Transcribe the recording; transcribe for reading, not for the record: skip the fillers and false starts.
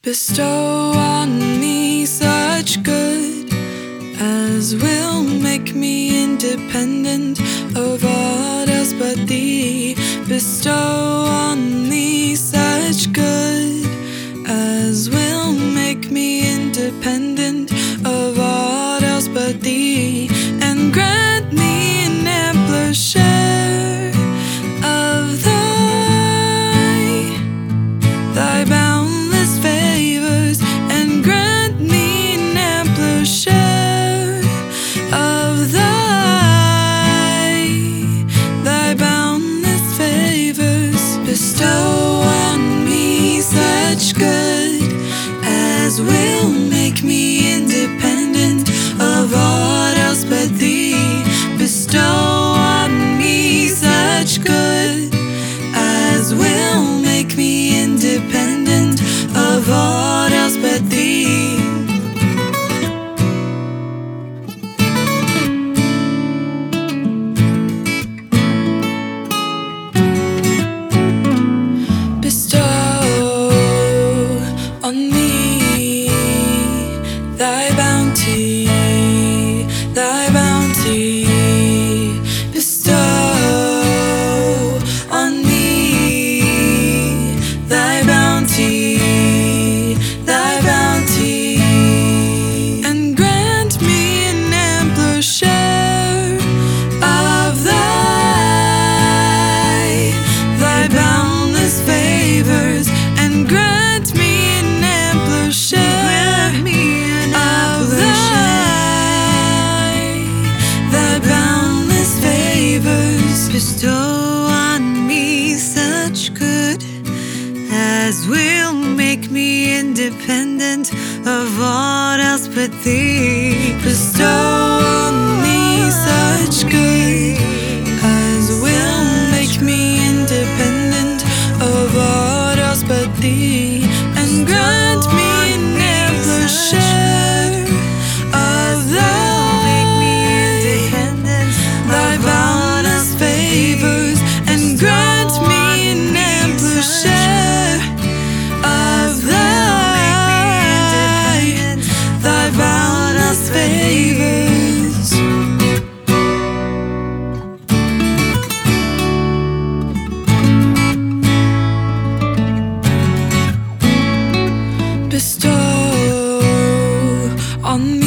Bestow on me such good as will make me independent of aught else but thee. Bestow on me such good as will make me independent of aught else but thee, and grant me an ampler share of thy boundless favors, and grant me an ampler share of thy boundless favors. Bestow on me such good as will make me independent of aught else but thee. Bestow on me such good as will make me independent of aught else but thee. Bestow on me thy bounty, thy bounty. Bestow on me thy bounty, thy bounty, and grant me an ampler share of thy boundless favors, and grant me an ampler share of thy boundless favors. Bestow on me such good as will make me independent of aught else but thee. Bestow on me such good as will make me independent of aught else but thee, and grant me an ampler share of thy boundless favors, and grant me an ampler share of thy boundless favors. Bestow on